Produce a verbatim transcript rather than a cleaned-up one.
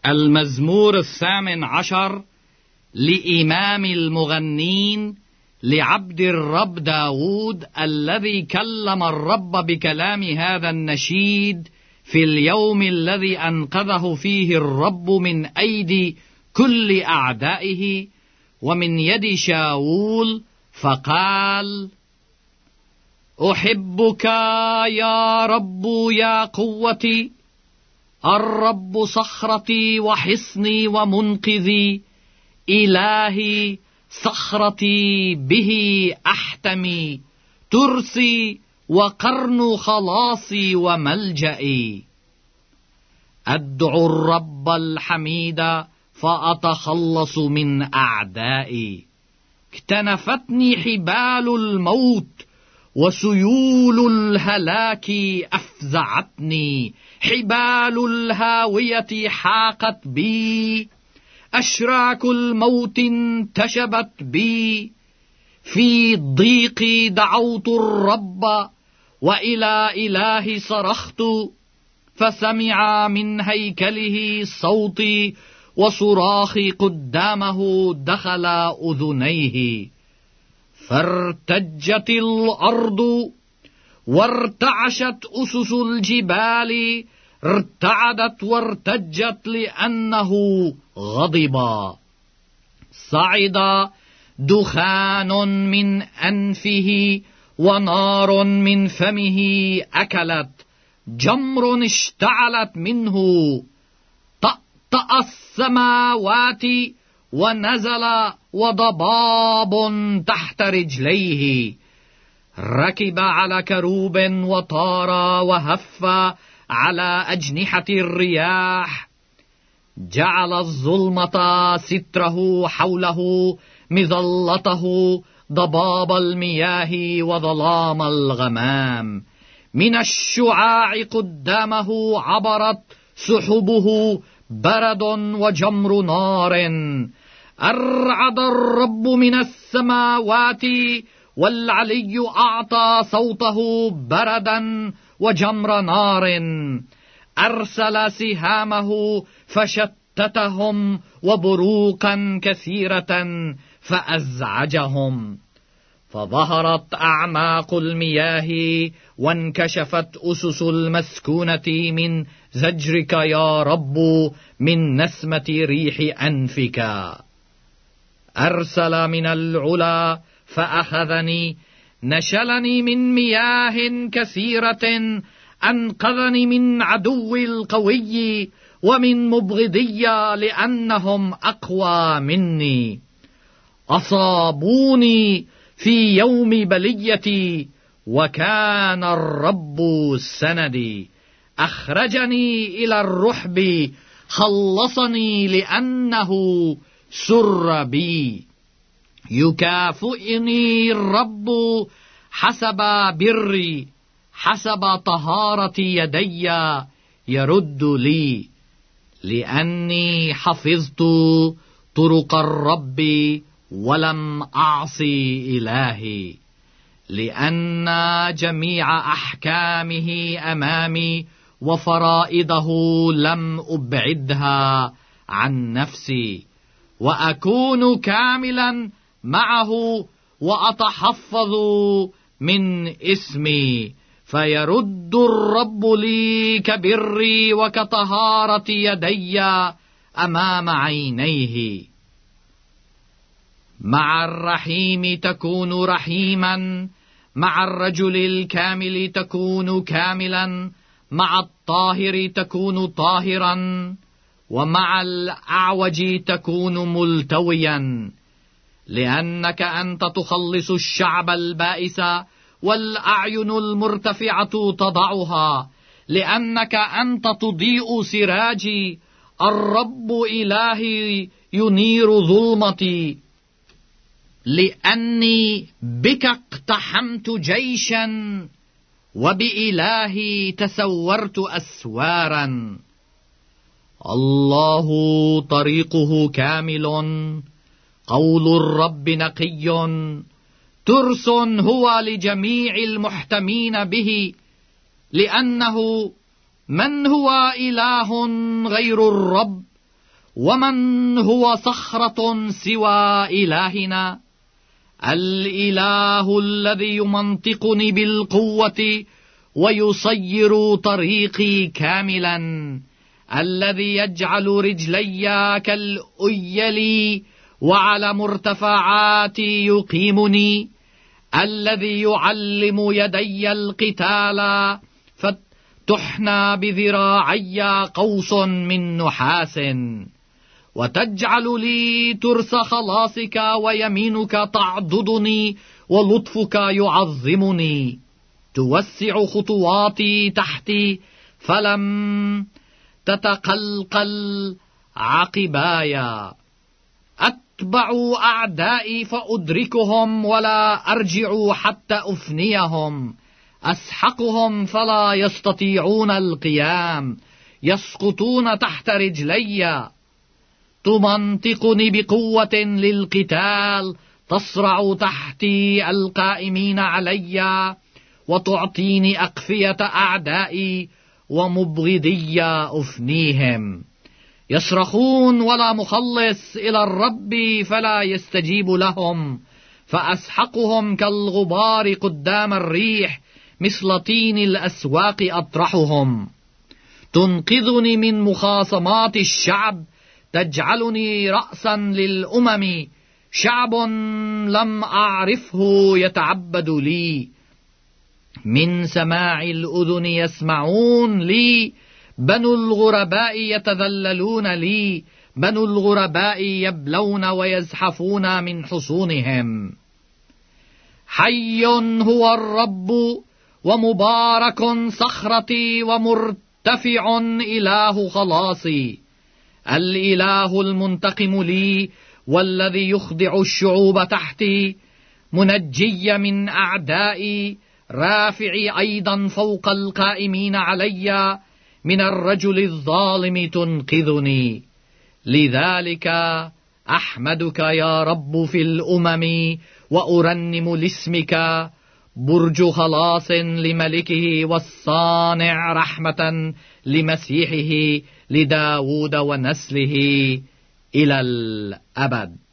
المزمور الثامن عشر لإمام المغنين لعبد الرب داود، الذي كلم الرب بكلام هذا النشيد في اليوم الذي أنقذه فيه الرب من أيدي كل أعدائه ومن يد شاول، فقال: أحبك يا رب يا قوتي، الرب صخرتي وحصني ومنقذي، إلهي صخرتي به أحتمي، ترسي وقرن خلاصي وملجئي. أدعو الرب الحميد فأتخلص من أعدائي، اكتنفتني حبال الموت وسيول الهلاك أفزعتني، حبال الهاوية حاقت بي، أشراك الموت انتشبت بي. في ضيقي دعوت الرب وإلى إلهي صرخت، فسمع من هيكله صوتي وصراخي قدامه دخل أذنيه. فارتجت الأرض وارتعشت أسس الجبال، ارتعدت وارتجت لأنه غضب. صعد دخان من أنفه ونار من فمه أكلت، جمر اشتعلت منه، طأطأ السماوات ونزل وضباب تحت رجليه. ركب على كروب وطار وهف على أجنحة الرياح، جعل الظلمة ستره حوله، مظلته ضباب المياه وظلام الغمام. من الشعاع قدامه عبرت سحبه، برد وجمر نار. أرعد الرب من السماوات، والعلي أعطى صوته بردا وجمر نار. أرسل سهامه فشتتهم، وبروقا كثيرة فأزعجهم. فظهرت أعماق المياه، وانكشفت أسس المسكونة من زجرك يا رب، من نسمة ريح أنفك. أرسل من العلا فأخذني، نشلني من مياه كثيرة، أنقذني من عدو القوي ومن مبغضي، لأنهم أقوى مني. أصابوني في يوم بليتي، وكان الرب سندي. أخرجني إلى الرحب، خلصني لأنه سر بي. يكافئني الرب حسب بري، حسب طهارة يدي يرد لي. لأني حفظت طرق الرب ولم أعصي إلهي، لأن جميع أحكامه أمامي، وفرائضه لم أبعدها عن نفسي. وأكون كاملا معه وأتحفظ من اسمي، فيرد الرب لي كبري وكطهارة يدي أمام عينيه. مع الرحيم تكون رحيما، مع الرجل الكامل تكون كاملا، مع الطاهر تكون طاهرا، ومع الأعوج تكون ملتويا. لأنك أنت تخلص الشعب البائس، والأعين المرتفعة تضعها. لأنك أنت تضيء سراجي، الرب إلهي ينير ظلمتي. لأني بك اقتحمت جيشا، وبإلهي تسورت أسوارا. الله طريقه كامل، قول الرب نقي، ترس هو لجميع المحتمين به. لأنه من هو إله غير الرب، ومن هو صخرة سوى إلهنا؟ الإله الذي يمنطقني بالقوة ويصير طريقي كاملا، الذي يجعل رجلي كالأيل وعلى مرتفعاتي يقيمني، الذي يعلم يدي القتال فتحنى بذراعي قوس من نحاس، وتجعل لي ترس خلاصك ويمينك تعضدني ولطفك يعظمني. توسع خطواتي تحتي فلم تتقلقل عقباي. أتبع أعدائي فأدركهم ولا أرجع حتى أفنيهم. أسحقهم فلا يستطيعون القيام، يسقطون تحت رجلي. تمنطقني بقوة للقتال، تصرع تحتي القائمين علي، وتعطيني أقفية أعدائي ومبغضي أفنيهم. يصرخون ولا مخلص إلى الرب فلا يستجيب لهم، فأسحقهم كالغبار قدام الريح، مثل طين الأسواق أطرحهم. تنقذني من مخاصمات الشعب، تجعلني رأسا للأمم. شعب لم أعرفه يتعبد لي، من سماع الأذن يسمعون لي. بنو الغرباء يتذللون لي، بنو الغرباء يبلون ويزحفون من حصونهم. حي هو الرب ومبارك صخرتي ومرتفع إله خلاصي، الإله المنتقم لي والذي يخضع الشعوب تحتي، منجي من أعدائي، رافعي أيضا فوق القائمين علي. من الرجل الظالم تنقذني. لذلك أحمدك يا رب في الأمم، وأرنم لاسمك. برج خلاص لملكه، والصانع رحمة لمسيحه، لداود ونسله إلى الأبد.